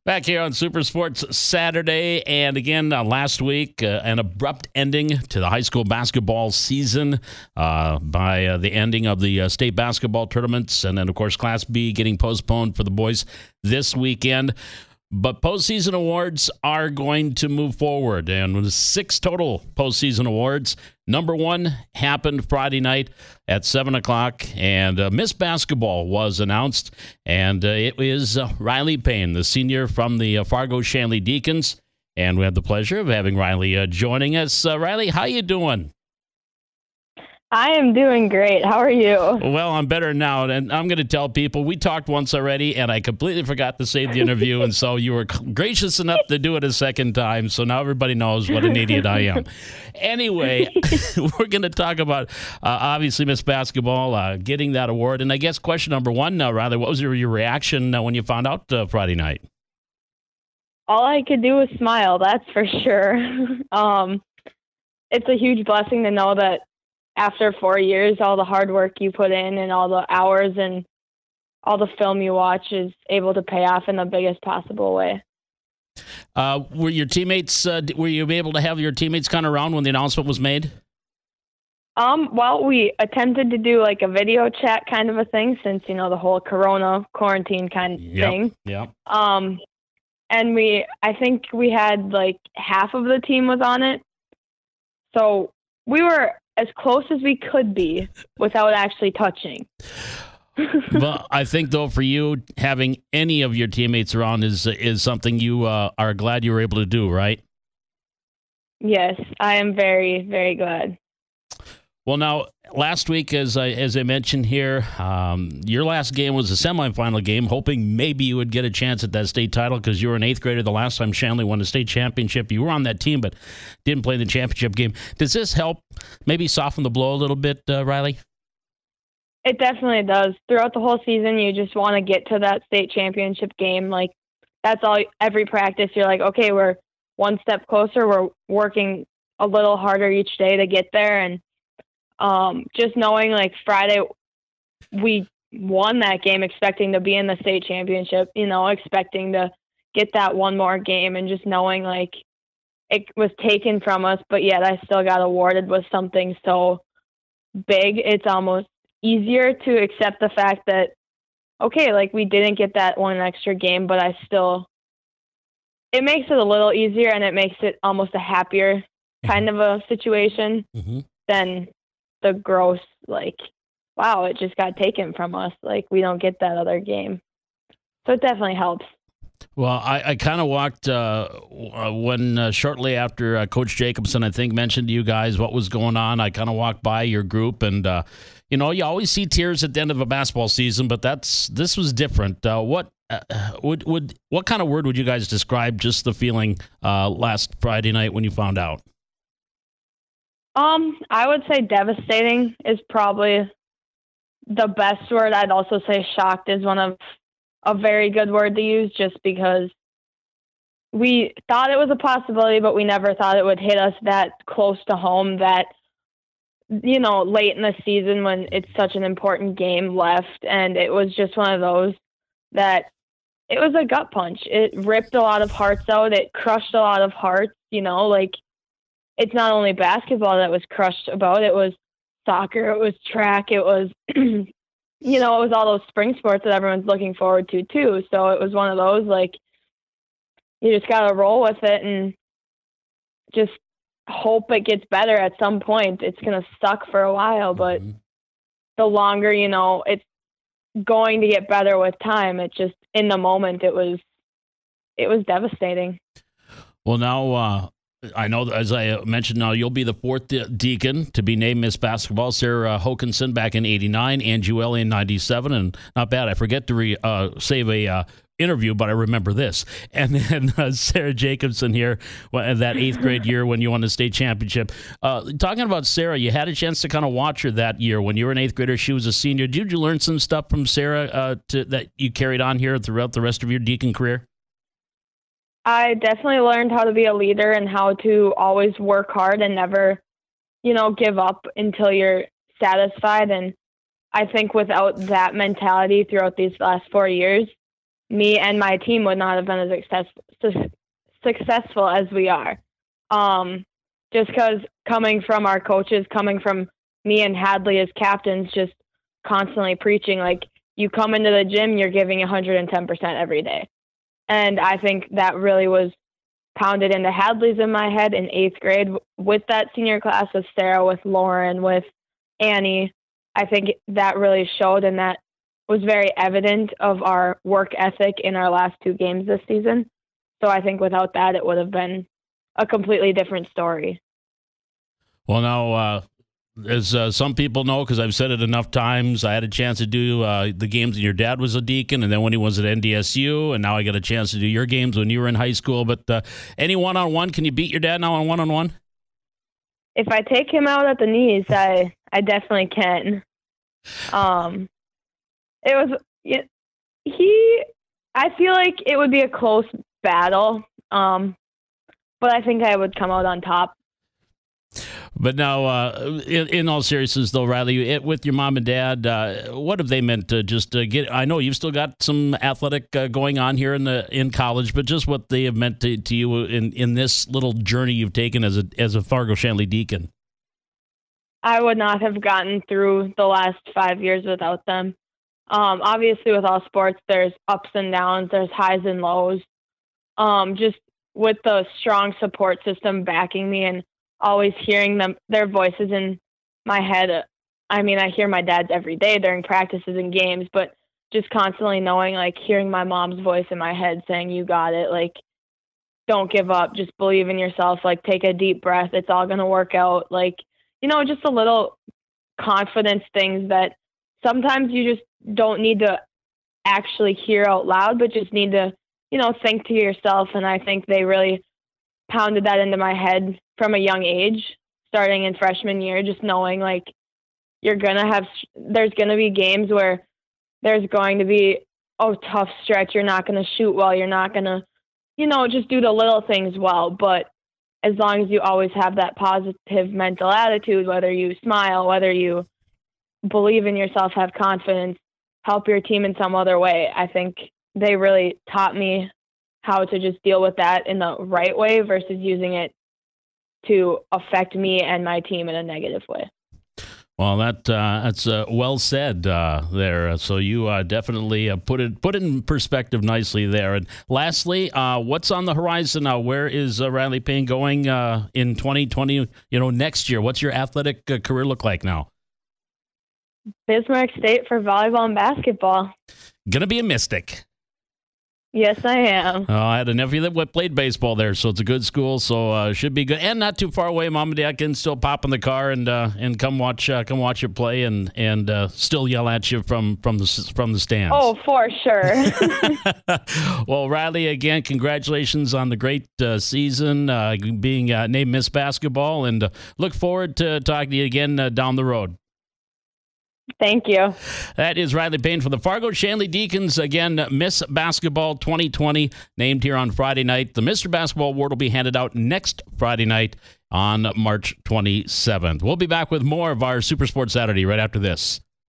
Back here on Super Sports Saturday, and again, last week, an abrupt ending to the high school basketball season by the ending of the state basketball tournaments, and then, of course, Class B getting postponed for the boys this weekend. But postseason awards are going to move forward, and with 6 total postseason awards. Number 1 happened Friday night at 7 o'clock, and Miss Basketball was announced, and it is Riley Payne, the senior from the Fargo Shanley Deacons, and we have the pleasure of having Riley joining us. Riley, how you doing? I am doing great. How are you? Well, I'm better now, and I'm going to tell people we talked once already, and I completely forgot to save the interview, and so you were gracious enough to do it a second time, so now everybody knows what an idiot I am. Anyway, we're going to talk about, obviously, Miss Basketball getting that award, and I guess question number 1, Riley, what was your reaction when you found out Friday night? All I could do was smile, that's for sure. It's a huge blessing to know that after 4 years, all the hard work you put in and all the hours and all the film you watch is able to pay off in the biggest possible way. Were your teammates, were you able to have your teammates kind of around when the announcement was made? Well, we attempted to do like a video chat kind of a thing since, the whole Corona quarantine kind of thing. Yeah. And I think we had like half of the team was on it. So we were as close as we could be without actually touching. Well, I think, though, for you, having any of your teammates around is something you are glad you were able to do, right? Yes, I am very, very glad. Well, now, last week, as I mentioned here, your last game was a semifinal game, hoping maybe you would get a chance at that state title because you were an 8th grader the last time Shanley won a state championship. You were on that team but didn't play the championship game. Does this help maybe soften the blow a little bit, Riley? It definitely does. Throughout the whole season, you just want to get to that state championship game. Like, that's all. Every practice, you're like, okay, we're one step closer. We're working a little harder each day to get there, and just knowing like Friday we won that game expecting to be in the state championship, expecting to get that one more game, and just knowing like it was taken from us, but yet I still got awarded with something so big. It's almost easier to accept the fact that, okay, like we didn't get that one extra game, but it makes it a little easier, and it makes it almost a happier kind of a situation than the gross, like, wow, it just got taken from us. Like, we don't get that other game. So it definitely helps. Well, I kind of walked when shortly after Coach Jacobson, I think, mentioned to you guys what was going on. I kind of walked by your group, and, you always see tears at the end of a basketball season, but this was different. What kind of word would you guys describe just the feeling last Friday night when you found out? I would say devastating is probably the best word. I'd also say shocked is a very good word to use, just because we thought it was a possibility, but we never thought it would hit us that close to home, that, late in the season when it's such an important game left. And it was just one of those that it was a gut punch. It ripped a lot of hearts out. It crushed a lot of hearts, like, it's not only basketball that was crushed about. It was soccer. It was track. It was, it was all those spring sports that everyone's looking forward to too. So it was one of those, like, you just got to roll with it and just hope it gets better at some point. It's going to suck for a while, but the longer, it's going to get better with time. It just, in the moment, it was devastating. Well, now, I know, as I mentioned, now you'll be the 4th deacon to be named Miss Basketball. Sarah Hokinson back in '89, Angie Welly in '97, and not bad. I forget to save a interview, but I remember this. And then Sarah Jacobson here, that 8th grade year when you won the state championship. Talking about Sarah, you had a chance to kind of watch her that year when you were an 8th grader. She was a senior. Did you learn some stuff from Sarah that you carried on here throughout the rest of your deacon career? I definitely learned how to be a leader and how to always work hard and never, give up until you're satisfied. And I think without that mentality throughout these last 4 years, me and my team would not have been as successful as we are. Just because coming from our coaches, coming from me and Hadley as captains, just constantly preaching, like, you come into the gym, you're giving 110% every day. And I think that really was pounded into Hadley's in my head in 8th grade with that senior class, with Sarah, with Lauren, with Annie. I think that really showed, and that was very evident of our work ethic in our last 2 games this season. So I think without that, it would have been a completely different story. Well, now, as some people know, because I've said it enough times, I had a chance to do the games when your dad was a Deacon, and then when he was at NDSU, and now I get a chance to do your games when you were in high school. But any one-on-one, can you beat your dad now on one-on-one? If I take him out at the knees, I definitely can. I feel like it would be a close battle, but I think I would come out on top. But now, in all seriousness, though, Riley, with your mom and dad, what have they meant to just get? I know you've still got some athletic going on here in college, but just what they have meant to you in this little journey you've taken as a Fargo Shanley Deacon. I would not have gotten through the last 5 years without them. Obviously, with all sports, there's ups and downs, there's highs and lows. Just with the strong support system backing me and always hearing their voices in my head. I mean, I hear my dad's every day during practices and games, but just constantly knowing, like, hearing my mom's voice in my head saying, you got it, like, don't give up, just believe in yourself, like, take a deep breath, it's all going to work out. Like, just a little confidence things that sometimes you just don't need to actually hear out loud, but just need to, think to yourself. And I think they really pounded that into my head from a young age, starting in freshman year, just knowing, like, there's going to be games where there's going to be a tough stretch. You're not going to shoot well. You're not going to, just do the little things well. But as long as you always have that positive mental attitude, whether you smile, whether you believe in yourself, have confidence, help your team in some other way, I think they really taught me how to just deal with that in the right way versus using it to affect me and my team in a negative way. Well, that's well said there. So you definitely put it in perspective nicely there. And lastly, what's on the horizon now? Where is Riley Payne going in 2020? Next year. What's your athletic career look like now? Bismarck State for volleyball and basketball. Gonna be a Mystic. Yes, I am. I had a nephew that played baseball there, so it's a good school. So should be good, and not too far away. Mom and Dad can still pop in the car and come watch you play, and still yell at you from the stands. Oh, for sure. Well, Riley, again, congratulations on the great season, being named Miss Basketball, and look forward to talking to you again down the road. Thank you. That is Riley Payne from the Fargo Shanley Deacons. Again, Miss Basketball 2020, named here on Friday night. The Mr. Basketball Award will be handed out next Friday night on March 27th. We'll be back with more of our Super Sports Saturday right after this.